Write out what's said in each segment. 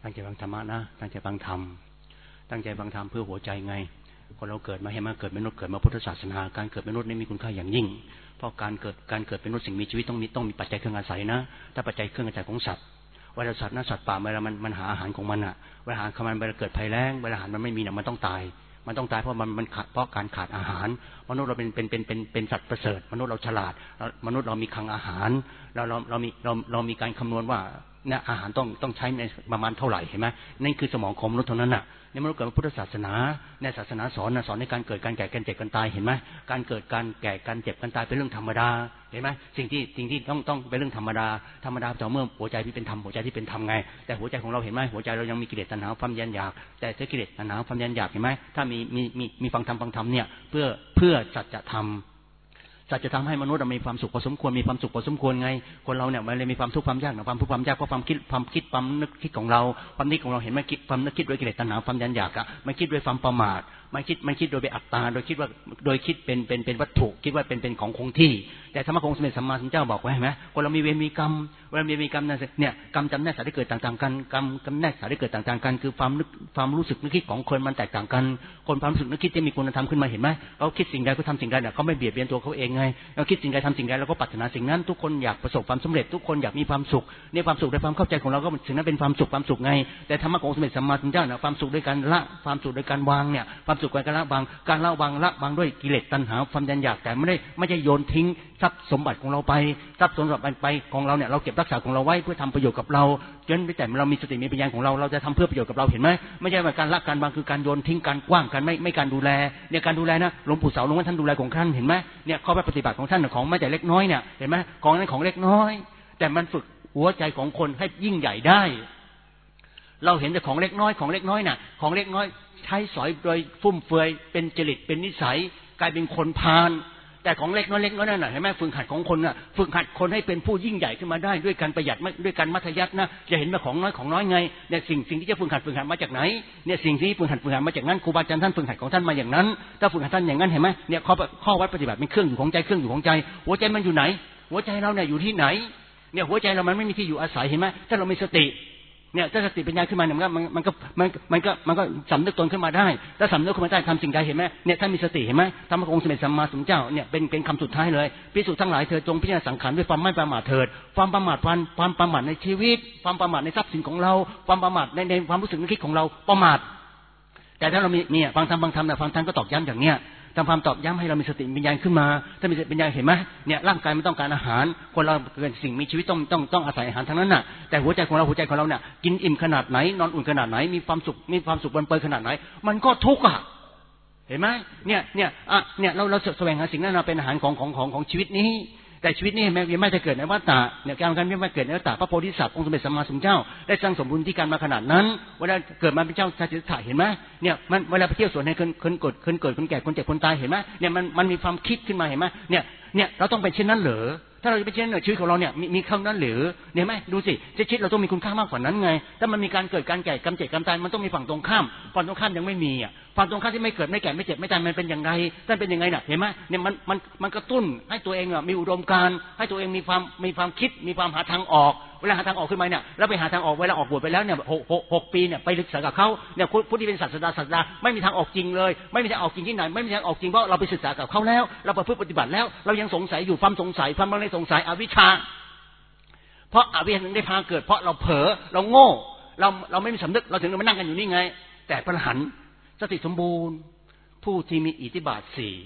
ตั้งใจฟังธรรมะนะตั้งใจฟังธรรมตั้งใจฟังธรรมเพื่อหัวใจไงคนเราเกิดมาให้มาเกิดมนุษย์เกิดมาพุทธศาสนาการเกิดมนุษย์นี่มีคุณค่าอย่างยิ่งเพราะการเกิดเป็นมนุษย์สิ่งมีชีวิตต้องมีปัจจัยเครื่องอาศัยนะถ้าปัจจัยเครื่องอาศัยของสัตว์เวลาสัตว์นะสัตว์ป่าเวลามันหาอาหารของมันอ่ะเวลาอาหารของมันเวลาเกิดภัยแล้งเวลาอาหารมันไม่มีเนี่ยมันต้องตายเพราะมันขาดเพราะการขาดอาหารมนุษย์เราเป็นสัตว์ประเสริฐมนุษย์เราฉลาดมนุษย์เรามีคลังอาหารเรามีการคำนวณว่าเนี่ยอาหารต้องใช้ในประมาณเท่าไหร่เห็นไหมนั่นคือสมองของมนุษย์เท่านั้นน่ะในมนุษย์เกิดพุทธศาสนาในศาสนาสอนในการเกิดการแก่การเจ็บการตายเห็นไหมการเกิดการแก่การเจ็บการตายเป็นเรื่องธรรมดาเห็นไหมสิ่งที่ต้องเป็นเรื่องธรรมดาต่อเมื่อหัวใจที่เป็นธรรมหัวใจที่เป็นธรรมไงแต่หัวใจของเราเห็นไหมหัวใจเรายังมีกิเลสตัณหาความยันอยากแต่ถ้ากิเลสตัณหาความยันอยากเห็นไหมถ้ามีฟังธรรมเนี่ยเพื่อสัจธรรมจะทำให้มนุษย์มีความสุขพอสมควรมีความสุขพอสมควรไงคนเราเนี่ยมันเลยมีความทุกข์ความยากความทุกข์ความยากเพราะความนึกคิดของเราความนึกของเราเห็นไหมความนึกคิดด้วยกิเลสตัณหาความยันอยากอะไม่คิดด้วยความประมาทไม่คิดโดยเป็นอัตตาโดยคิดเป็นวัตถุคิดว่าเป็นของคงที่แต่ธรรมะของสมเด็จสัมมาสัมพุทธเจ้าบอกไว้เห็นไหมคนเรามีเวรมีกรรมเวลามีกรรมเนี่ยกรรมจำแนกสายที่เกิดต่างๆกันกรรมจำแนกสายที่เกิดต่างๆกันคือความรู้สึกนึกคิดของคนมันแตกต่างกันคนความรู้สึกนึกคิดที่มีคุณธรรมขึ้นมาเห็นไหมเขาคิดสิ่งใดเขาทำสิ่งใดเนี่ยเขาไม่เบียดเบียนตัวเขาเองไงเขาคิดสิ่งใดทำสิ่งใดแล้วก็ปรารถนาสิ่งนั้นทุกคนอยากประสบความสำเร็จทุกคนอยากมีความสุขในความสุขในความเข้าใจของเราก็สิ่งนั้นเป็นความสุขไงแต่ธรรมะของสมเด็จสัมมาสัมพุทธเจ้าเนี่ยความสุขด้วยการละความสุขด้วยการวางเนี่ยความสุขด้วยการละวางด้วยกิเลสตัณหาความยันอยากแต่ไม่ใช่โยนทิ้งทรัพย์สมบัติของเราไปทรัพย์สมบัติไปของเราเนี่ยเราเก็บรักษาของเราไว้เพื่อทำประโยชน์กับเราจนแต่เรามีสติมีปัญญาของเราจะทำเพื่อประโยชน์กับเราเห็นไหมไม่ใช่ว่าการละการวางคือการโยนทิ้งการกว้างการไม่การดูแลเนี่ยการดูแลนะหลวงปู่เสาหลวงพ่อท่านดูแลของท่านเห็นไหมเนี่ยข้อปฏิบัติของท่านของไม่แต่เล็กน้อยเนี่ยเห็นไหมของนั้นของเล็กน้อยแต่มันฝึกหัวใจของคนให้ยิ่งใหญ่ได้เราเห็นแต่ของเล็กน้อยน่ะของเล็กน้อยใช้สอยโดยฟุ่มเฟือยเป็นจริตเป็นนิสัยกลายเป็นคนพาลแต่ของเล็กน้อยนั่นน่ะเห็นไหมฝึกหัดของคนน่ะฝึกหัดคนให้เป็นผู้ยิ่งใหญ่ขึ้นมาได้ด้วยการประหยัดด้วยการมัธยัสถ์นะจะเห็นว่าของน้อยไงเนี่ยสิ่งที่จะฝึกหัดมาจากไหนเนี่ยสิ่งที่ฝึกหัดมาจากนั้นครูบาอาจารย์ท่านฝึกหัดของท่านมาอย่างนั้นถ้าฝึกหัดท่านอย่างนั้นเห็นไหมเนี่ยข้อวัดปฏิบัติเป็นเครื่องอยู่ของใจหัวใจมันอยู่ไหนหัวใจเราเนี่ยอยู่ที่ไหนเนี่ยหัวใจเรามันไม่มีที่อยู่อาศัยเห็นไหมถ้าเรามีสติเนี่ยถ้าสติปัญญาขึ้นมาเนี่ยมันก็สำนึกตนขึ้นมาได้ถ้าสำนึกขึ้นมาได้ทำสิ่งใดเห็นไหมเนี่ยท่านมีสติเห็นไหมธรรมะขององค์สมเด็จสัมมาสัมพุทธเจ้าเนี่ยเป็นคำสุดท้ายเลยภิกษุทั้งหลายเธอจงพิจารณาสังขารด้วยความไม่ประมาทเถิดความประมาทในชีวิตความประมาทในทรัพย์สินของเราความประมาทในความรู้สึกนึกคิดของเราประมาทแต่ถ้าเรามีฟังธรรมเนี่ยฟังท่านก็ตอกย้ำอย่างเนี้ยทำความตอกย้ำให้เรามีสติปัญญาขึ้นมาถ้ามีสติปัญญาเห็นไหมเนี่ยร่างกายมันต้องการอาหารคนเราเกิดสิ่งมีชีวิตต้องอาศัยอาหารทั้งนั้นน่ะแต่หัวใจของเราเนี่ยกินอิ่มขนาดไหนนอนอุ่นขนาดไหนมีความสุขบนเปยขนาดไหนมันก็ทุกข์อ่ะเห็นไหมเนี่ยเราแสวงหาสิ่งนั้นเป็นอาหารของชีวิตนี้แต่ชีวิตนี้ไม่จะเกิดในวัฏฏะเนี่ยการไม่เกิดในวัฏฏะพระโพธิสัตว์องค์สมเด็จสัมมาสัมพุทธเจ้าได้สร้างสมบูรณ์ที่การมาขนาดนั้นเวลาเกิดมาเป็นเจ้าชายสิทธัตถะเห็นไหมเนี่ยมันเวลาไปเที่ยวสวนให้คนเกิดคนแก่คนเจ็บคนตายเห็นไหมเนี่ยมันมีความคิดขึ้นมาเห็นไหมเนี่ยเราต้องเป็นเช่นนั้นเหรอถ้าเราจะเป็นเช่นนั้นชีวิตของเราเนี่ยมีคำนั้นหรือเนี่ยไหมดูสิชีวิตเราต้องมีคุณค่ามากกว่านั้นไงถ้ามันมีการเกิดการแก่การเจ็บการตายมันต้องมีฝั่งตรงข้ามยังไม่มีอ่ะฝั่งตรงข้ามที่ไม่เกิดไม่แก่ไม่เจ็บไม่ตายมันเป็นอย่างไรท่านเป็นยังไงน่ะเห็นไหมเนี่ยมันกระตุ้นให้ตัวเองมีอุดมการณ์ให้ตัวเองมีความคิดมีความหาทางออกเวลาหาทางออกขึ้นมาเนี่ยแล้วไปหาทางออกเวลาออกบวชไปแล้วเนี่ย6 ปีเนี่ยไปศึกษากับเขาเนี่ยผู้ที่เป็นศาสดาไม่มีทางออกจริงเลยไม่มีทางออกจริงที่ไหนไม่มีทางออกจริงเพราะเราไปศึกษากับเขาแล้วเราประพฤติปฏิบัติแล้วเรายังสงสัยอยู่ความสงสัยความลังเลสงสัยอวิชชาเพราะอวิชชาได้พาเกิดเพราะเราเผลอเราโง่เราไม่มีสำนึกเราถึงมานั่งกันอยู่นี่ไงแต่พระอรหันต์สติสมบูรณ์ผู้ที่มีอิทธิบาท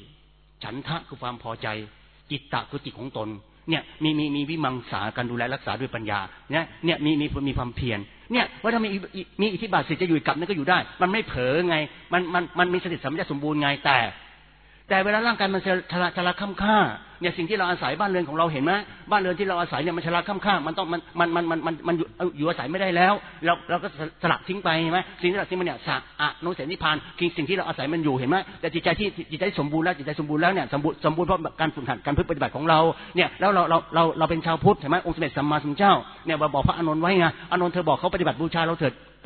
4ฉันทะคือความพอใจจิตตะคือจิตของตนเนี่ยมีวิมังสาการดูแลรักษาด้วยปัญญาเนี่ยมีความเพียรเนี่ยว่าถ้ามีอิทธิบาท4จะอยู่กับนั่นก็อยู่ได้มันไม่เผลอไงมันมีสติสัมปชัญญะสมบูรณ์ไงแต่เวลาร่างกายมันชราค่ำค่าเนี่ยสิ่งที่เราอาศัยบ้านเรือนของเราเห็นไหมบ้านเรือนที่เราอาศัยเนี่ยมันชราค่ำค่ามันต้องมันอยู่อาศัยไม่ได้แล้วเราก็สละทิ้งไปเห็นไหมสิ่งที่เราทิ้งมันเนี่ยสะอะโนเสนิพพานคือสิ่งที่เราอาศัยมันอยู่เห็นไหมแต่จิตใจสมบูรณ์แล้วเนี่ยสมบูรณ์เพราะการฝึกหัดการปฏิบัติของเราเนี่ยแล้วเราเป็นชาวพุทธเห็นไหมองค์สมเด็จสัมมาสัมพุทธเจ้าเนี่ยบอกพระอานนท์ไว้ไงอานนท์เธอบอกเขาปฏิบัติบูชาเราเถิดป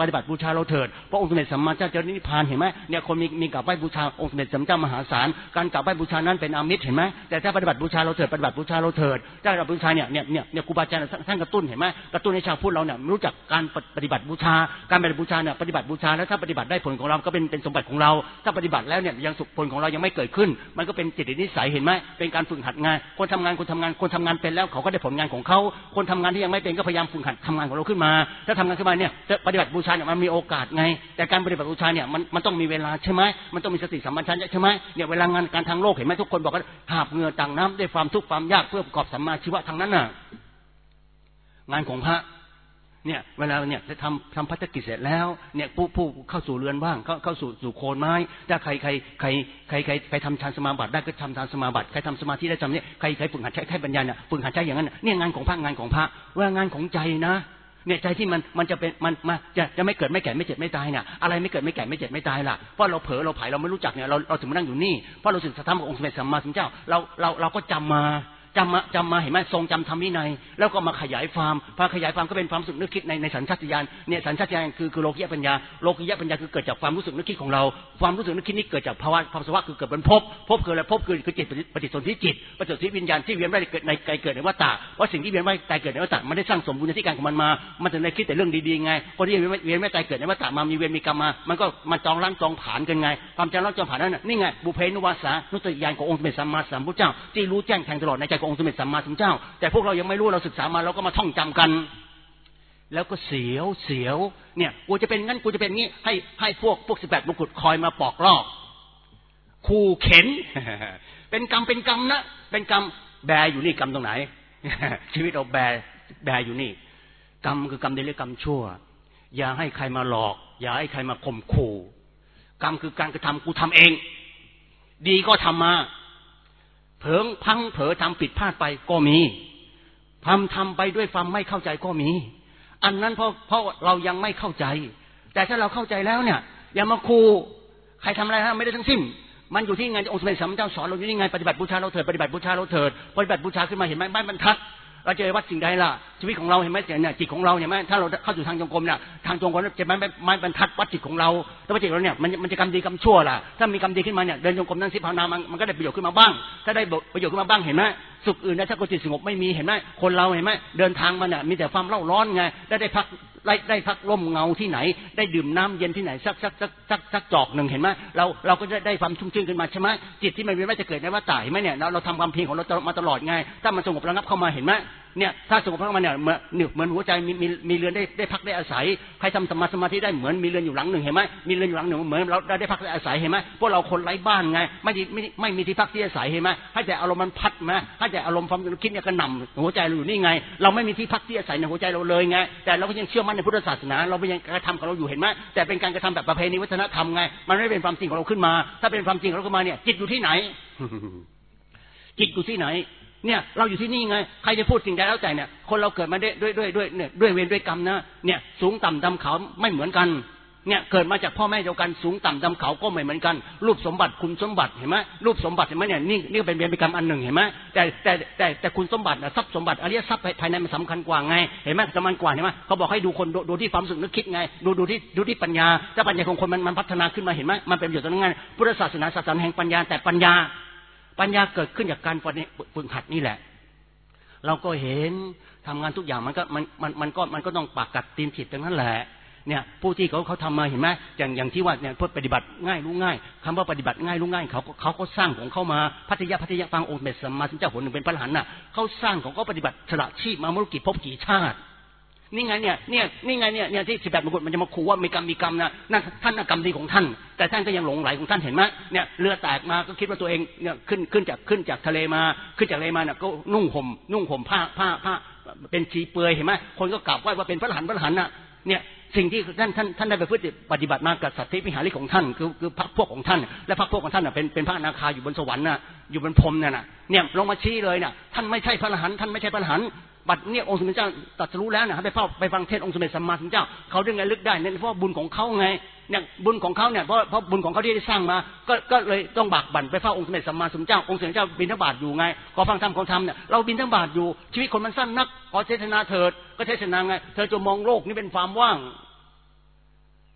ปฏิบัติบูชาเราเถิดเพราะองค์สมเด็จสัมมาสัมพุทธเจ้าจะนิพพานเห็นไหมเนี่ยคนมีกราบไหว้บูชาองค์สมเด็จสัมมาสัมพุทธเจ้ามหาศาลการกราบไหว้บูชานั้นเป็นอามิตรเห็นไหมแต่ถ้าปฏิบัติบูชาเราเถิดปฏิบัติบูชาเราเถิดถ้าปฏิบัติบูชาเนี่ยครูบาอาจารย์ท่านกระตุ้นเห็นไหมกระตุ้นให้ชาวพุทธเราเนี่ยรู้จักการปฏิบัติบูชาการปฏิบัติบูชาเนี่ยปฏิบัติบูชาแล้วถ้าปฏิบัติได้ผลของเราก็เป็นสมบัติของเราถ้าปฏิบัติแล้วเนี่ยยังผลของเรายังไม่เกิดขึ้นมันก็เป็นจิตนิสัยเห็นไหมเป็นการฝึกหัดงานคนทำงานเป็นแล้วเขาก็ได้ผลงานของเขาคนทำงานที่ยังไม่เป็นก็พยายามฝึกหัดทำงานของเราขึ้นมาถ้าทำงานขึ้นมาเนี่ยปฏิบัติบูชาเนี่ยมันมีโอกาสไงแต่การปฏิบัติบูชาเนี่ยมันต้องมีเวลาใช่ไหมมันต้องมีสติสัมปชัญญะใช่ไหมเนี่ยเวลางานการทางโลกเห็นไหมทุกคนบอกว่าหาบเหงื่อต่างน้ำด้วยความทุกข์ความยากเพื่อประกอบสัมมาชีวะทางนั้นน่ะงานของพระเนี่ยเวลาเนี่ยจะทำพัฒกิจเสร็จแล้วเนี่ยผู้เข้าสู่เรือนบ้างเข้าสู่โคนไม้ถ้าใครทำฌานสมาบัติได้ก็ทำฌานสมาบัติใครทำสมาธิได้ทำเนี่ยใครฝึกหัดใช้ปัญญาเนี่ยฝึกหัดใช้อย่างนั้นเนี่ยงานของพระว่างานของใจนะเนี่ยใจที่มันจะเป็นมันจะไม่เกิดไม่แก่ไม่เจ็บไม่ตายเนี่ยอะไรไม่เกิดไม่แก่ไม่เจ็บไม่ตายล่ะเพราะเราเผลอเราไผ่เราไม่รู้จักเนี่ยเราถึงมานั่งอยู่นี่เพราะเราศึกษาธรรมขององค์สมเด็จสัมมาสัมพุทธเจ้าเราก็จำมาเห็นไหมทรงจำธรรมวินัยแล้วก็มาขยายความพอขยายความก็เป็นความรู้สึกนึกคิดในสัญชาตญาณเนี่ยสัญชาตญาณคือโลกิยะปัญญาคือเกิดจากความรู้สึกนึกคิดของเราความรู้สึกนึกคิดนี้เกิดจากภาวะความสภาวะคือเกิดเป็นภพคืออะไรภพคือจิตปฏิสนธิจิตปฏิสนธิวิญญาณที่เวียนว่ายเกิดในเกิดในวัฏฏะเพราะสิ่งที่เวียนว่ายตายเกิดในวัฏฏะมันได้สร้างสมบูรณ์ที่การของมันถึงได้คิดแต่เรื่องดีๆไงคนที่เวียนว่ายตายเกิดในวัฏฏะมามีเวรมีกรรมมามันก็มาจองล้างจองผลาญกันไงความจองล้างจองผลาญนั้นนี่ไงบุเพนุวาสานุสติญาณขององค์สมเด็จสัมมาสัมพุทธเจ้าที่รู้แจ้งแทงตลอดในใจขององค์สมเด็จสัมมาสัมพุทธเจ้าแต่พวกเรายังไม่รู้เราศึกษามาเราก็มาท่องจำกันแล้วก็เสียวเนี่ยกูจะเป็นงั้นกูจะเป็นงี้ให้พวก18มงกุฎคอยมาปอกลอกขู่เข็น เป็นกรรมนะเป็นกรรมแบอยู่นี่กรรมตรงไหน ชีวิตเราแบอยู่นี่กรรมคือกรรมดีหรือกรรมชั่วอย่าให้ใครมาหลอกอย่าให้ใครมาข่มขู่กรรมคือการกระทำกูทำเองดีก็ทำมาเผลอทำผิดพลาดไปก็มีทำไปด้วยความไม่เข้าใจก็มีอันนั้นเพราะเรายังไม่เข้าใจแต่ถ้าเราเข้าใจแล้วเนี่ยอย่ามาขู่ใครทำอะไรไม่ได้ทั้งสิ้นมันอยู่ที่งานองค์สมเด็จสัมมาสัมพุทธเจ้าสอนเราอยู่ที่งานปฏิบัติบูชาเราเถิดปฏิบัติบูชาเราเถิดปฏิบัติบูชาขึ้นมาเห็นไหมไม้บรรทัดเราจะวัดสิ่งใดล่ะชีวิตของเราเห็นไหมเนี่ยจิตของเราเห็นไหมถ้าเราเข้าสู่ทางจงกรมเนี่ยทางจงกรมจะไม้บรรทัดวัดจิตของเราแต่ว่าจิตเราเนี่ยมันจะกรรมดีกรรมชั่วล่ะถ้ามีกรรมดีขึ้นมาเนี่ยเดินจงกรมนั่งสิภาวนามันก็ได้ประโยชน์ขึ้นมาบ้างถ้าได้ประโยชน์ขึ้นมาบ้างเห็นไหมสุขอื่นนะถ้าจิตสงบไม่มีเห็นไหมคนเราเห็นไหมเดินทางมาเนี่ยมีแต่ความเล่าร้อนไงได้พักร่มเงาที่ไหนได้ดื่มน้ำเย็นที่ไหนสักจอกหนึ่งเห็นไหมเราก็ได้ความชุ่มชื่นขึ้นมาใช่ไหมจิตที่มันไม่จะเกิดในวัฏฏะเห็นไหมเนี่ยเราทำความเพียรของเรามาตลอดไงถ้ามันสงบระงับเข้ามาเห็นไหมเนี่ยถ้าสงบเข้ามาเนี่ยเหมือนหัวใจมีเรือนได้พักได้อาศัยใครทำสมาธิได้เหมือนมีเรือนอยู่หลังหนึ่งเห็นไหมมีเรือนอยู่หลังหนึ่งเหมือนเราได้พักได้อาศัยเห็นไหมพวกเราคนไร้บ้านไงไม่มีที่พักที่อาศัยเห็นไหมให้แต่อารมณ์มันพัดมาให้แต่อารมณ์ความคิดเนี่ยกระหน่ำหัวใจเราอยู่นี่ไงเราไม่มีที่พักที่อาศัยในหัวใจเราเลยไงแต่เราก็ยังเชื่อมั่นในพุทธศาสนาเรายังกระทำของเราอยู่เห็นไหมแต่เป็นการกระทำแบบประเพณีวัฒนธรรมไงมันไม่เป็นความจริงของเราขึ้นมาถ้าเป็นความจริงของเราขึ้นมาเนี่ยจิตอยู่ที่ไหน จิตอยู่ที่ไหนเนี่ยเราอยู่ที่นี่ไงใครจะพูดสิ่งใดแล้วแต่เนี่ยคนเราเกิดมาด้วยเวรด้วยกรรมนะเนี่ยสูงต่ำดำขาวไม่เหมือนกันเนี่ยเกิดมาจากพ่อแม่เดียวกันสูงต่ำดำขาวก็ไม่เหมือนกันรูปสมบัติคุณสมบัติเห็นไหมรูปสมบัติเห็นไหมเนี่ยนี่เป็นเวรกรรมอันหนึ่งเห็นไหมแต่คุณสมบัติทรัพย์สมบัติอริยทรัพย์ภายในมันสำคัญกว่าไงเห็นไหมสำคัญกว่าเห็นไหมเขาบอกให้ดูคนดูที่ความรู้สึกนึกคิดไงดูที่ปัญญาถ้าปัญญาของคนมันพัฒนาขึ้นมาเห็นไหมมันเป็นประโยชน์ต่อนั้นพุทธศาสนาศาสนาแห่งปัญญาแต่ปัญญาเกิดขึ้นจากการฝึกหัดนี่แหละเราก็เห็นทำงานทุกอย่างมันก็ต้องปากกัดตีนผิดตรงนั้นแหละเนี่ยผู้ที่เขาทำมาเห็นไหมอย่างที่ว่าเนี่ยเพื่อปฏิบัติง่ายรู้ง่ายคำว่าปฏิบัติง่ายรู้ง่ายเขาก็สร้างของเขามาพัทยาฟังองค์เบสสัมมาสัมพุทธเจ้าผลหนึ่งเป็นพระอรหันต์น่ะเขาสร้างของเขาปฏิบัติสละชีพมามรุกิจภพกี่ชาตินี่ไงเนี่ยที่18มงกุฎมันจะมาขู่ว่ามีกรรมนะนั่นท่านกรรมดีของท่านแต่ท่านก็ยังหลงไหลของท่านเห็นไหมเนี่ยเรือแตกมาก็คิดว่าตัวเองเนี่ยขึ้นจากทะเลมาขึ้นจากทะเลมาเนี่ยก็นุ่งห่มผ้าเป็นชีเปลือยเห็นไหมคนก็กราบไหว้ว่าเป็นพระอรหันต์น่ะเนี่ยสิ่งที่ท่านได้ไปปฏิบัติมากับสัตว์วิหาริกของท่านคือพรรคพวกของท่านและพรรคพวกของท่านน่ะเป็นพระอนาคาอยู่บนสวรรค์น่ะอยู่บนพรหมน่ะเนี่ยลงมาชี้เลยน่ะท่านไม่ใช่พระอรหันต์ท่านไม่ใช่พระอรหันต์บัดเนี่ยองค์สมเด็จเจ้าตรัสรู้แล้วนะไปฟังเทศองค์สมเด็จสัมมาสัมพุทธเจ้าเขาได้ไงลึกได้เนี่ยเพราะบุญของเขาไงเนี่ยบุญของเขาเนี่ยเพราะบุญของเขาที่ได้สร้างมาก็เลยต้องบากบั่นไปเฝ้าองค์สมเด็จสัมมาสัมพุทธเจ้าองค์สมเด็จเจ้าบิณฑบาตอยู่ไงขอฟังธรรมของธรรมเนี่ยเราบิณฑบาตอยู่ชีวิตคนมันสั้นนักขอเทศนาเถิดก็เทศนาไงเธอจะมองโลกนี้เป็นความว่าง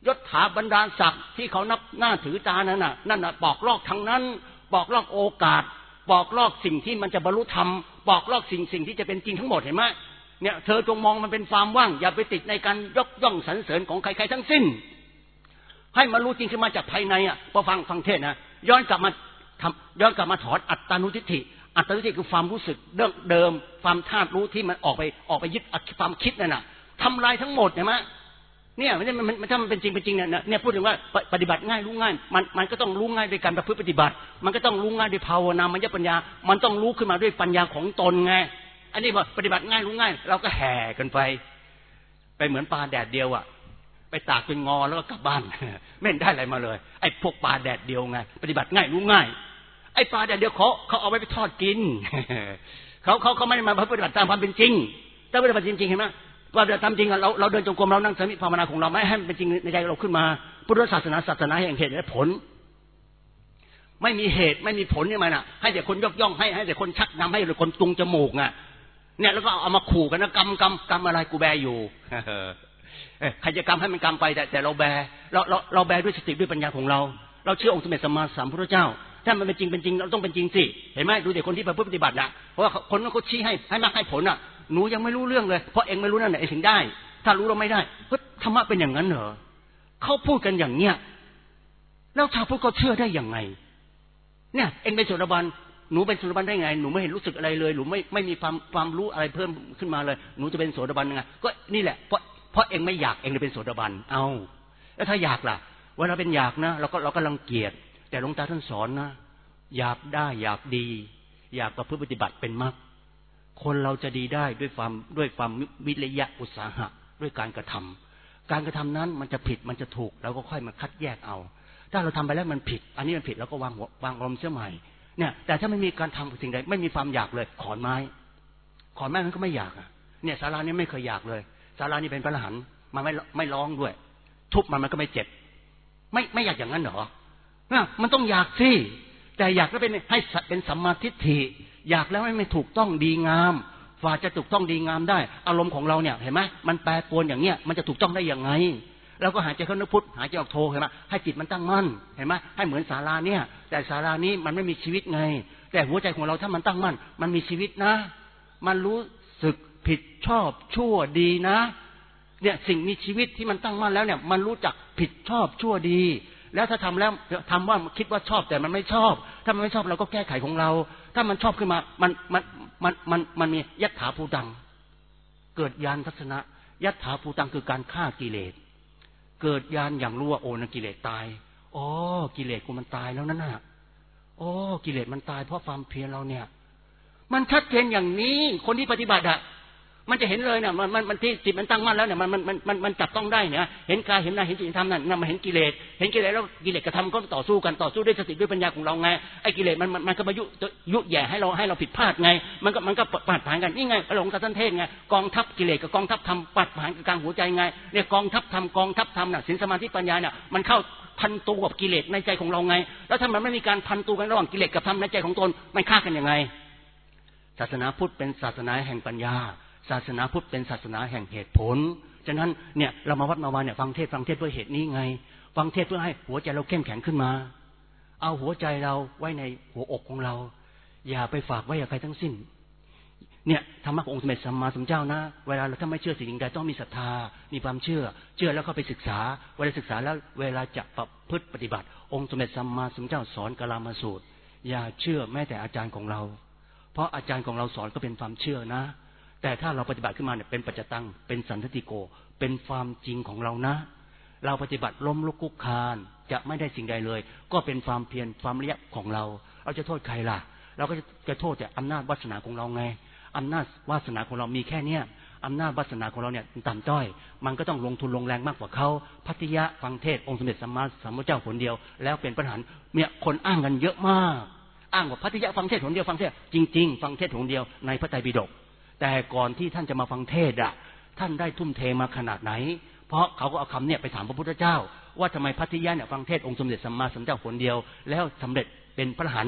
ยศถาบรรดาศักดิ์ที่เขานับหน้าถือตานั่นน่ะปอกลอกทั้งนั้นปอกลอกโอกาสปอกลอกสิ่งที่มันจะบรรลุธรรมปอกลอกสิ่งที่จะเป็นจริงทั้งหมดเห็นไหมเนี่ยเธอจงมองมันเป็นความว่างอย่าไปติดในการยกย่องสรรเสริญของใครๆทั้งสิ้นให้มันรู้จริงขึ้นมาจากภายในพอฟังเทศนะย้อนกลับมาถอนอัตตานุทิฏฐิอัตตานุทิฏฐิคือความรู้สึกเดิมความธาตุรู้ที่มันออกไปยึดความคิดนั่นน่ะทำลายทั้งหมดเห็นไหมเนี่ยมันถ้ามันเป็นจริงเนี่ยพูดถึงว่าปฏิบัติง่ายรู้ง่ายมันก็ต้องรู้ง่ายด้วยการประพฤติปฏิบัติมันก็ต้องรู้ง่ายด้วยภาวนามยปัญญามันต้องรู้ขึ้นมาด้วยปัญญาของตนไงอันนี้ว่าปฏิบัติง่ายรู้ง่ายเราก็แห่กันไปเหมือนปลาแดดเดียวไปตากจนงอแล้วก็กลับบ้านไม่ได้อะไรมาเลยไอ้พวกปลาแดดเดียวไงปฏิบัติง่ายรู้ง่ายไอ้ปลาแดดเดียวเขาเอาไว้ไปทอดกินเขาไม่ได้มาปฏิบัติตามความเป็นจริงถ้าปฏิบัติจริงๆเห็นไหมว่าจะทำจริงเราเดินจงกรมเรานั่งสมาธิภาวนาของเราไม่ให้มันเป็นจริงในใจเราขึ้นมาพุทธศาสนาแห่งเหตุและผลไม่มีเหตุไม่มีผลนี่มันให้แต่คนยกย่องให้แต่คนชักนำให้หรือคนตุงจมูกเนี่ยแล้วก็เอามาขู่กันนะกรรมอะไรกูแบอยู่ใครจะกรรมให้มันกรรมไปแต่เราแบเราแบด้วยสติด้วยปัญญาของเราเชื่อองค์สมเด็จสัมมาสัมพุทธเจ้าถ้ามันเป็นจริงเราต้องเป็นจริงสิเห็นไหมดูเด็กคนที่ปฏิบัติเพราะว่าคนนั้นเขาชี้ให้มากให้ผลหนูยังไม่รู้เรื่องเลยเพราะเองไม่รู้นั่นแหละเองถึงได้ถ้ารู้เราไม่ได้เพราะธรรมะเป็นอย่างนั้นเหรอเขาพูดกันอย่างเนี้ยแล้วชาวพุทธเขาเชื่อได้ยังไงเนี่ยเองเป็นโสดาบันหนูเป็นโสดาบันได้ไงหนูไม่เห็นรู้สึกอะไรเลยหนูไม่มีความรู้อะไรเพิ่มขึ้นมาเลยหนูจะเป็นโสดาบันยังไงก็นี่แหละเพราะเองไม่อยากเองเลยเป็นโสดาบันเอาแล้วถ้าอยากล่ะเวลาเป็นอยากนะเราก็รังเกียจแต่หลวงตาท่านสอนนะอยากได้อยากดีอยากประพฤติปฏิบัติเป็นมรรคคนเราจะดีได้ด้วยความวิริยะอุตสาหะด้วยการกระทำนั้นมันจะผิดมันจะถูกเราก็ค่อยมาคัดแยกเอาถ้าเราทำไปแล้วมันผิดอันนี้มันผิดเราก็วางอารมณ์เสียใหม่เนี่ยแต่ถ้าไม่มีการทำสิ่งใดไม่มีความอยากเลยขอนไม้มันก็ไม่อยากเนี่ยศาลานี้ไม่เคยอยากเลยศาลานี้เป็นพระอรหันต์มันไม่ร้องด้วยทุบมันก็ไม่เจ็บไม่อยากอย่างนั้นเหรอมันต้องอยากสิแต่อยากแล้วให้เป็นสัมมาทิฏฐิอยากแล้วไม่ถูกต้องดีงามฝ่าจะถูกต้องดีงามได้อารมณ์ของเราเนี่ยเห็นไหมมันแปรปรวนอย่างเงี้ยมันจะถูกต้องได้ยังไงเราก็หายใจเข้านึกพุทธหายใจออกโทเห็นไหมให้จิตมันตั้งมั่นเห็นไหมให้เหมือนศาลาเนี่ยแต่ศาลานี้มันไม่มีชีวิตไงแต่หัวใจของเราถ้ามันตั้งมั่นมันมีชีวิตนะมันรู้สึกผิดชอบชั่วดีนะเนี่ยสิ่งมีชีวิตที่มันตั้งมั่นแล้วเนี่ยมันรู้จักผิดชอบชั่วดีแล้วถ้าทำแล้วทำว่าคิดว่าชอบแต่มันไม่ชอบถ้ามันไม่ชอบเราก็แก้ไขของเราถ้ามันชอบขึ้นมามันมียัตถาภูตังเกิดญาณทัศนะยัตถาภูตังคือการฆ่ากิเลสเกิดญาณอย่างรู้ว่าโอ้นั่นกิเลสตายอ๋อกิเลสกูมันตายแล้วนั่นน่ะโอ้กิเลสมันตายเพราะความเพียรเราเนี่ยมันชัดเจนอย่างนี้คนที่ปฏิบัติมันจะเห็นเลยเนี่ยมันที่จิตมันตั้งมั่นแล้วเนี่ยมันจับต้องได้เนี่ยเห็นกายเห็นหน้าเห็นจิตธรรมนั่นมันเห็นกิเลสแล้วกิเลสกระทำก็ต่อสู้ด้วยสติด้วยปัญญาของเราไงไอ้กิเลสมันก็มายุแย่ให้เราผิดพลาดไงมันก็ปาดผ่านกันนี่ไงหลวงตาท่านเทศไงกองทัพกิเลสกับกองทัพธรรมปาดผ่านกลางหัวใจไงเนี่ยกองทัพธรรมน่ะศีลสมาธิปัญญาเนี่ยมันเข้าพันตัวกับกิเลสในใจของเราไงแล้วถ้ามันไม่มีการพันตัวกันระหว่างกิเลสกับธรรมในใจของตนมันฆ่ากันยังไงศาสนาพุทธเป็นศาสนาแห่งปัญญาศาสนาพุทธเป็นศาสนาแห่งเหตุผลฉะนั้นเนี่ยเรามาวัดมาวาเนี่ยฟังเทศเพื่อเหตุนี้ไงฟังเทศเพื่อให้หัวใจเราเข้มแข็งขึ้นมาเอาหัวใจเราไว้ในหัวอกของเราอย่าไปฝากไว้กับใครทั้งสิ้นเนี่ยธรรมะขององค์สมเด็จสัมมาสัมพุทธเจ้านะเวลาเราถ้าไม่เชื่อสิ่งใดต้องมีศรัทธามีความเชื่อแล้วเข้าไปศึกษาเวลาศึกษาแล้วเวลาจะประพฤติปฏิบัติองค์สมเด็จสัมมาสัมพุทธเจ้าสอนกลามสูตรอย่าเชื่อแม้แต่อาจารย์ของเราเพราะอาจารย์ของเราสอนก็เป็นความเชื่อนะแต่ถ้าเราปฏิบัติขึ้นมาเนี่ยเป็นปัจจตังเป็นสันทิฏฐิโกเป็นความจริงของเรานะเราปฏิบัติล้มลุกคุกคานจะไม่ได้สิ่งใดเลยก็เป็นความเพียรความละเอียดของเราจะโทษใครล่ะเราก็จะโทษแต่อำนาจวาสนาของเราไงอำนาจวาสนาของเรามีแค่เนี้ยอำนาจวาสนาของเราเนี่ยต่ำต้อยมันก็ต้องลงทุนลงแรงมากกว่าเขาพัทยะฟังเทศองค์สมเด็จสัมมาสัมพุทธเจ้าคนเดียวแล้วเป็นพระอรหันต์เนี่ยคนอ้างกันเยอะมากอ้างว่าพัทยะฟังเทศคนเดียวฟังเทศจริงๆฟังเทศคนเดียวในพระไตรปิฎกแต่ก่อนที่ท่านจะมาฟังเทศท่านได้ทุ่มเทมาขนาดไหนเพราะเขาก็เอาคำเนี่ยไปถามพระพุทธเจ้าว่าทำไมพัทยะเนี่ยฟังเทศองค์สมเด็จสัมมาสัมพุทธเจ้าคนเดียวแล้วสำเร็จเป็นพระอรหันต์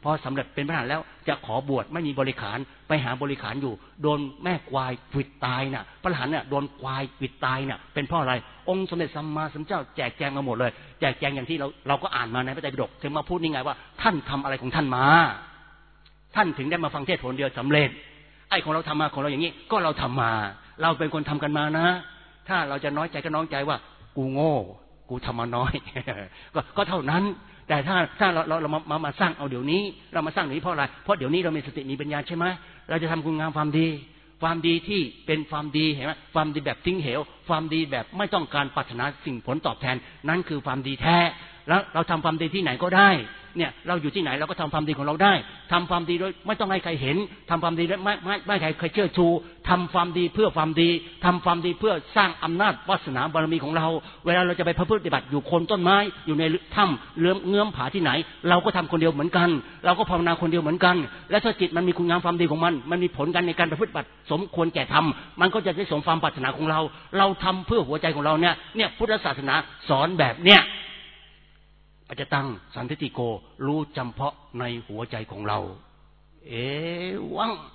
พอสำเร็จเป็นพระอรหันต์แล้วจะขอบวชไม่มีบริขารไปหาบริขารอยู่โดนแม่ควายขวิดตายน่ะพระอรหันต์เนี่ยโดนควายขวิดตายน่ะเป็นเพราะอะไรองค์สมเด็จสัมมาสัมพุทธเจ้าแจกแจงมาหมดเลยแจกแจงอย่างที่เราก็อ่านมาในพระไตรปิฎกถึงมาพูดนี่ไงว่าท่านทำอะไรของท่านมาท่านถึงได้มาฟังเทศน์ผลเดียวสำเร็จไอ้ของเราทำมาของเราอย่างนี้ก็เราทำมาเราเป็นคนทำกันมานะถ้าเราจะน้อยใจก็น้อยใจว่ากูโง่กูทำมาน้อย ก็เท่านั้นแต่ถ้าเรามาสร้างเอาเดี๋ยวนี้เรามาสร้างนี้เพราะอะไรเพราะเดี๋ยวนี้เรามีสติมีปัญญาใช่ไหมเราจะทำคุณงามความดีความดีที่เป็นความดีเห็นไหมความดีแบบทิ้งเหวความดีแบบไม่ต้องการปรารถนาสิ่งผลตอบแทนนั่นคือความดีแท้แล้วเราทำความดีที่ไหนก็ได้เนี่ยเราอยู่ที่ไหนเราก็ทำความดีของเราได้ทำความดีโดยไม่ต้องให้ใครเห็นทำความดีโดยไม่ใครเชื่อชูทำความดีเพื่อความดีทำความดีเพื่อสร้างอำนาจวาสนาบารมีของเราเวลาเราจะไปประพฤติปฏิบัติอยู่โคนต้นไม้อยู่ในถ้ำเงื่อมผาที่ไหนเราก็ทำคนเดียวเหมือนกันเราก็ภาวนาคนเดียวเหมือนกันและถ้าจิตมันมีคุณงามความดีของมันมีผลกันในการประพฤติปฏิบัติสมควรแก่ทำมันก็จะได้สมความปรารถนาของเราทำเพื่อหัวใจของเราเนี่ยพุทธศาสนาสอนแบบเนี้ยอาจจะตั้งสันทิฏฐิโกรู้จำเพาะในหัวใจของเราวัง